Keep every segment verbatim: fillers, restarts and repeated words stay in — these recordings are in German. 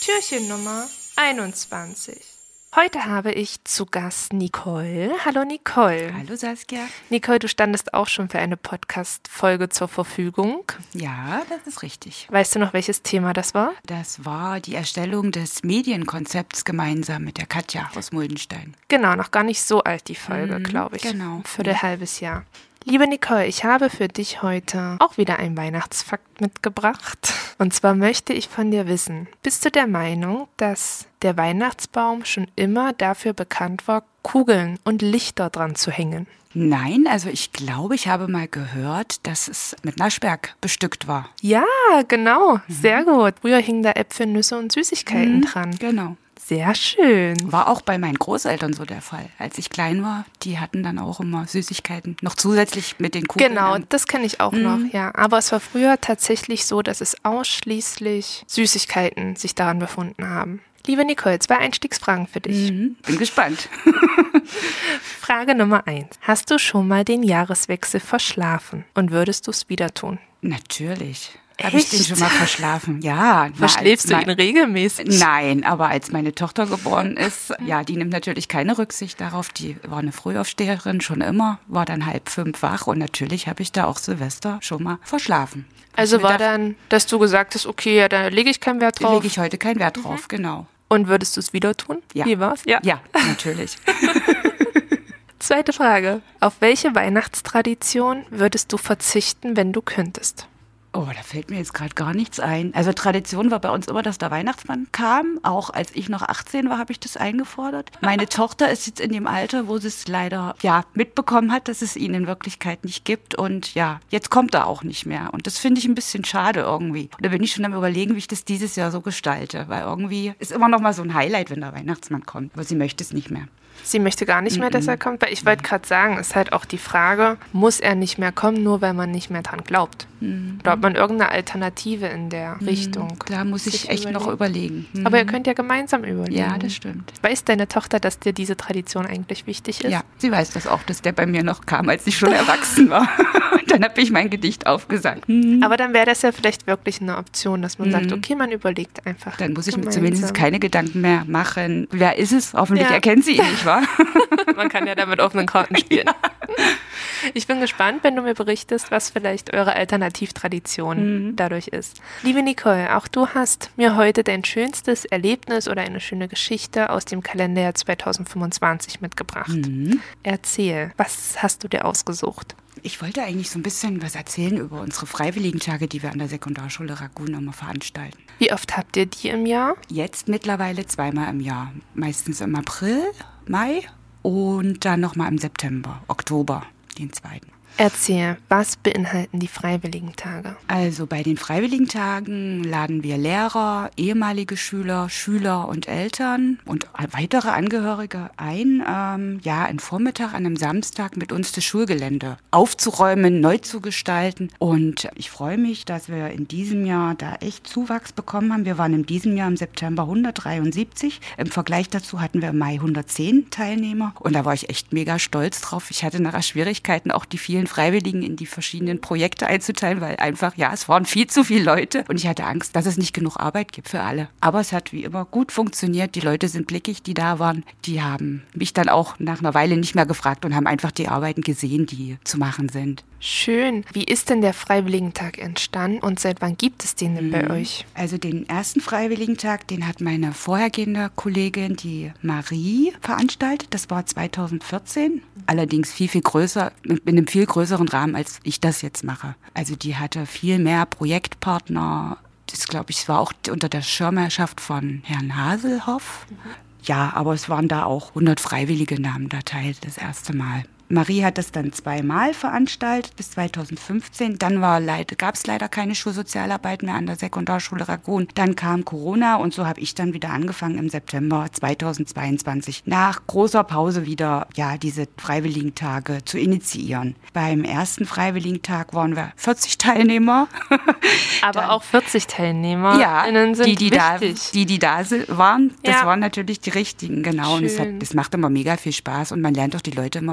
Türchen Nummer einundzwanzig. Heute habe ich zu Gast Nicole. Hallo Nicole. Hallo Saskia. Nicole, du standest auch schon für eine Podcast-Folge zur Verfügung. Ja, das ist richtig. Weißt du noch, welches Thema das war? Das war die Erstellung des Medienkonzepts gemeinsam mit der Katja aus Muldenstein. Genau, noch gar nicht so alt die Folge, Mhm, glaube ich. genau. Für ein halbes Jahr. Liebe Nicole, ich habe für dich heute auch wieder einen Weihnachtsfakt mitgebracht. Und zwar möchte ich von dir wissen, bist du der Meinung, dass der Weihnachtsbaum schon immer dafür bekannt war, Kugeln und Lichter dran zu hängen? Nein, also ich glaube, ich habe mal gehört, dass es mit Naschberg bestückt war. Ja, genau, sehr gut. Früher hingen da Äpfel, Nüsse und Süßigkeiten Mhm, dran. Genau. Sehr schön. War auch bei meinen Großeltern so der Fall. Als ich klein war, die hatten dann auch immer Süßigkeiten. Noch zusätzlich mit den Kugeln. Genau, an. das kenne ich auch Mhm. noch, ja. Aber es war früher tatsächlich so, dass es ausschließlich Süßigkeiten sich daran befunden haben. Liebe Nicole, zwei Einstiegsfragen für dich. Mhm. Bin gespannt. Frage Nummer eins. Hast du schon mal den Jahreswechsel verschlafen und würdest du es wieder tun? Natürlich. Habe ich den Echt? schon mal verschlafen? Ja. Verschläfst na, du ihn regelmäßig? Nein, aber als meine Tochter geboren ist, ja, die nimmt natürlich keine Rücksicht darauf. Die war eine Frühaufsteherin schon immer, war dann halb fünf wach und natürlich habe ich da auch Silvester schon mal verschlafen. Also Ich mir war dachte, dann, dass du gesagt hast, okay, ja, da lege ich keinen Wert da drauf. lege ich heute keinen Wert drauf, genau. Und würdest du es wieder tun? Ja. Wie war's? Ja. Ja, natürlich. Zweite Frage. Auf welche Weihnachtstradition würdest du verzichten, wenn du könntest? Oh, da fällt mir jetzt gerade gar nichts ein. Also Tradition war bei uns immer, dass der Weihnachtsmann kam. Auch als ich noch achtzehn war, habe ich das eingefordert. Meine Tochter ist jetzt in dem Alter, wo sie es leider ja mitbekommen hat, dass es ihn in Wirklichkeit nicht gibt. Und ja, jetzt kommt er auch nicht mehr. Und das finde ich ein bisschen schade irgendwie. Und da bin ich schon am Überlegen, wie ich das dieses Jahr so gestalte. Weil irgendwie ist immer noch mal so ein Highlight, wenn der Weihnachtsmann kommt. Aber sie möchte es nicht mehr. Sie möchte gar nicht mehr, dass er kommt, weil ich wollte gerade sagen, ist halt auch die Frage, muss er nicht mehr kommen, nur weil man nicht mehr dran glaubt? Oder ob man irgendeine Alternative in der Richtung. Da muss ich sich echt noch überlegen. Mhm. Aber ihr könnt ja gemeinsam überlegen. Ja, das stimmt. Weiß deine Tochter, dass dir diese Tradition eigentlich wichtig ist? Ja, sie weiß das auch, dass der bei mir noch kam, als ich schon erwachsen war. Dann habe ich mein Gedicht aufgesagt. Mhm. Aber dann wäre das ja vielleicht wirklich eine Option, dass man Mhm. sagt, okay, man überlegt einfach. Dann muss ich mir gemeinsam. zumindest keine Gedanken mehr machen. Wer ist es? Hoffentlich Ja. erkennt sie ihn, nicht wahr? Man kann ja da mit offenen Karten spielen. Ja. Ich bin gespannt, wenn du mir berichtest, was vielleicht eure Alternativtradition Mhm. dadurch ist. Liebe Nicole, auch du hast mir heute dein schönstes Erlebnis oder eine schöne Geschichte aus dem Kalenderjahr zweitausendfünfundzwanzig mitgebracht. Mhm. Erzähl, was hast du dir ausgesucht? Ich wollte eigentlich so ein bisschen was erzählen über unsere Freiwilligentage, die wir an der Sekundarschule Ragun immer veranstalten. Wie oft habt ihr die im Jahr? Jetzt mittlerweile zweimal im Jahr. Meistens im April, Mai und dann nochmal im September, Oktober, den zweiten. Erzähl, was beinhalten die Freiwilligentage? Also bei den Freiwilligentagen laden wir Lehrer, ehemalige Schüler, Schüler und Eltern und weitere Angehörige ein, ähm, ja, einen Vormittag an einem Samstag mit uns das Schulgelände aufzuräumen, neu zu gestalten. Und ich freue mich, dass wir in diesem Jahr da echt Zuwachs bekommen haben. Wir waren in diesem Jahr im September hundertdreiundsiebzig. Im Vergleich dazu hatten wir im Mai hundertzehn Teilnehmer. Und da war ich echt mega stolz drauf. Ich hatte nachher Schwierigkeiten, auch die vielen Freiwilligen in die verschiedenen Projekte einzuteilen, weil einfach, ja, es waren viel zu viele Leute und ich hatte Angst, dass es nicht genug Arbeit gibt für alle. Aber es hat wie immer gut funktioniert. Die Leute sind blickig, die da waren. Die haben mich dann auch nach einer Weile nicht mehr gefragt und haben einfach die Arbeiten gesehen, die zu machen sind. Schön. Wie ist denn der Freiwilligentag entstanden und seit wann gibt es den denn bei euch? Also den ersten Freiwilligentag, den hat meine vorhergehende Kollegin, die Marie, veranstaltet. Das war zweitausendvierzehn. Allerdings viel, viel größer, in einem viel größeren Rahmen, als ich das jetzt mache. Also die hatte viel mehr Projektpartner. Das, glaube ich, war auch unter der Schirmherrschaft von Herrn Haselhoff. Mhm. Ja, aber es waren da auch hundert Freiwillige Namen da teil, das erste Mal. Marie hat das dann zweimal veranstaltet, bis zweitausendfünfzehn. Dann gab es leider keine Schulsozialarbeit mehr an der Sekundarschule Ragun. Dann kam Corona und so habe ich dann wieder angefangen im September zweitausendzweiundzwanzig nach großer Pause wieder ja diese Freiwilligentage zu initiieren. Beim ersten Freiwilligentag waren wir vierzig Teilnehmer. Aber dann, auch vierzig Teilnehmer ja, sind die, die wichtig. Da, die, die da waren, das ja. waren natürlich die richtigen, genau. Schön. Und es, hat, es macht immer mega viel Spaß und man lernt auch die Leute immer mal von nah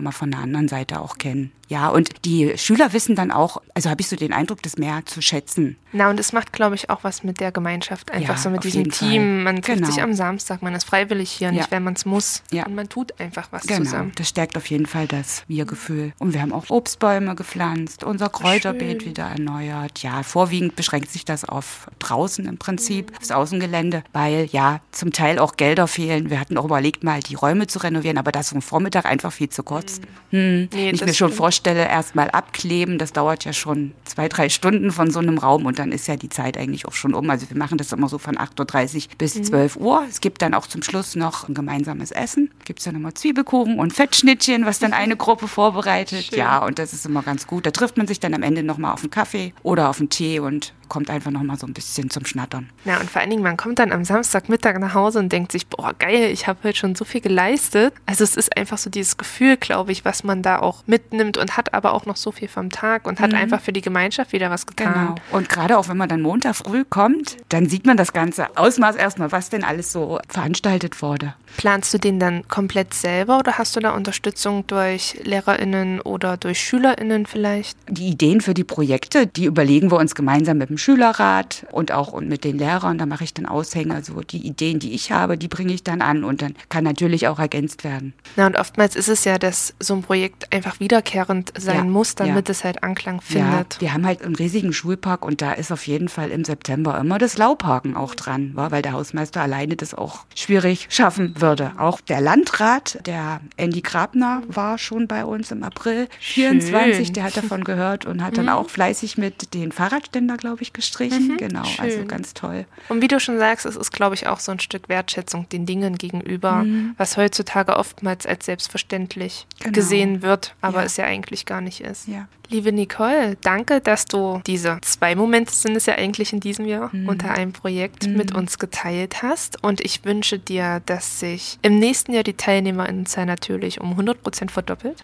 anderen Seite auch kennen. Ja, und die Schüler wissen dann auch, also habe ich so den Eindruck, das mehr zu schätzen. Na, und es macht, glaube ich, auch was mit der Gemeinschaft. Einfach Ja, so mit auf diesem jeden Team. Fall. Man trifft Genau. sich am Samstag, man ist freiwillig hier, Ja. nicht wenn man es muss. Ja. Und man tut einfach was Genau, zusammen. das stärkt auf jeden Fall das Wir-Gefühl. Und wir haben auch Obstbäume gepflanzt, unser Kräuterbeet Schön. wieder erneuert. Ja, vorwiegend beschränkt sich das auf draußen im Prinzip, aufs Außengelände, weil ja zum Teil auch Gelder fehlen. Wir hatten auch überlegt, mal die Räume zu renovieren, aber das ist am Vormittag einfach viel zu kurz. Hm. Nee, ich das mir schon stimmt. vorstelle, erst mal abkleben, das dauert ja schon zwei, drei Stunden von so einem Raum und dann ist ja die Zeit eigentlich auch schon um. Also wir machen das immer so von acht Uhr dreißig bis zwölf Uhr. Es gibt dann auch zum Schluss noch ein gemeinsames Essen. Gibt es dann immer Zwiebelkuchen und Fettschnittchen, was dann eine Gruppe vorbereitet. Schön. Ja, und das ist immer ganz gut. Da trifft man sich dann am Ende nochmal auf einen Kaffee oder auf einen Tee und kommt einfach nochmal so ein bisschen zum Schnattern. Ja, und vor allen Dingen, man kommt dann am Samstagmittag nach Hause und denkt sich, boah, geil, ich habe heute schon so viel geleistet. Also es ist einfach so dieses Gefühl, glaube ich, was man da auch mitnimmt und hat aber auch noch so viel vom Tag und hat einfach für die Gemeinschaft wieder was getan. Genau. Und gerade auch wenn man dann Montag früh kommt, dann sieht man das ganze Ausmaß erstmal, was denn alles so veranstaltet wurde. Planst du den dann komplett selber oder hast du da Unterstützung durch LehrerInnen oder durch SchülerInnen vielleicht? Die Ideen für die Projekte, die überlegen wir uns gemeinsam mit dem Schülerrat und auch mit den Lehrern. Da mache ich dann Aushänge. Also die Ideen, die ich habe, die bringe ich dann an und dann kann natürlich auch ergänzt werden. Na, und oftmals ist es ja, dass so ein Projekt einfach wiederkehrend sein Ja, muss, damit ja. es halt Anklang Ja, findet. wir haben halt einen riesigen Schulpark und da ist auf jeden Fall im September immer das Lauparken auch dran, wa? Weil der Hausmeister alleine das auch schwierig schaffen würde. Auch der Landrat, der Andy Grabner, war schon bei uns im April vierundzwanzig. Schön. Der hat davon gehört und hat dann auch fleißig mit den Fahrradständer, glaube ich, gestrichen. Genau, schön. also ganz toll. Und wie du schon sagst, es ist, glaube ich, auch so ein Stück Wertschätzung den Dingen gegenüber, Mhm. was heutzutage oftmals als selbstverständlich Genau. gesehen wird, aber Ja. es ja eigentlich gar nicht ist. Ja. Liebe Nicole, danke, dass du diese zwei Momente sind es ja eigentlich in diesem Jahr Mhm. unter einem Projekt mit uns geteilt hast. Und ich wünsche dir, dass sich im nächsten Jahr die Teilnehmerinnenzahl natürlich um hundert Prozent verdoppelt.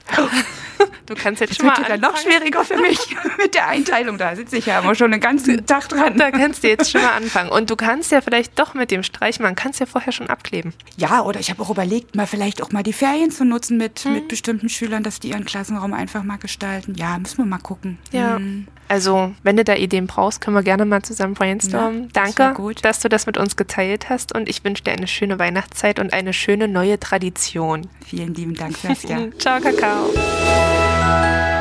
Du kannst jetzt Das schon mal wird ja dann noch anfangen. schwieriger für mich mit der Einteilung. Da sitze ich ja immer schon den ganzen Tag dran. Da kannst du jetzt schon mal anfangen. Und du kannst ja vielleicht doch mit dem Streich, man kann es ja vorher schon abkleben. Ja, oder ich habe auch überlegt, mal vielleicht auch mal die Ferien zu nutzen mit, mit bestimmten Schülern, dass die ihren Klassenraum einfach mal gestalten. Ja, müssen wir mal gucken. Ja. Hm. Also, wenn du da Ideen brauchst, können wir gerne mal zusammen brainstormen. Ja, das wär Danke, gut. dass du das mit uns geteilt hast und ich wünsche dir eine schöne Weihnachtszeit und eine schöne neue Tradition. Vielen lieben Dank, Saskia. Ciao, Kakao.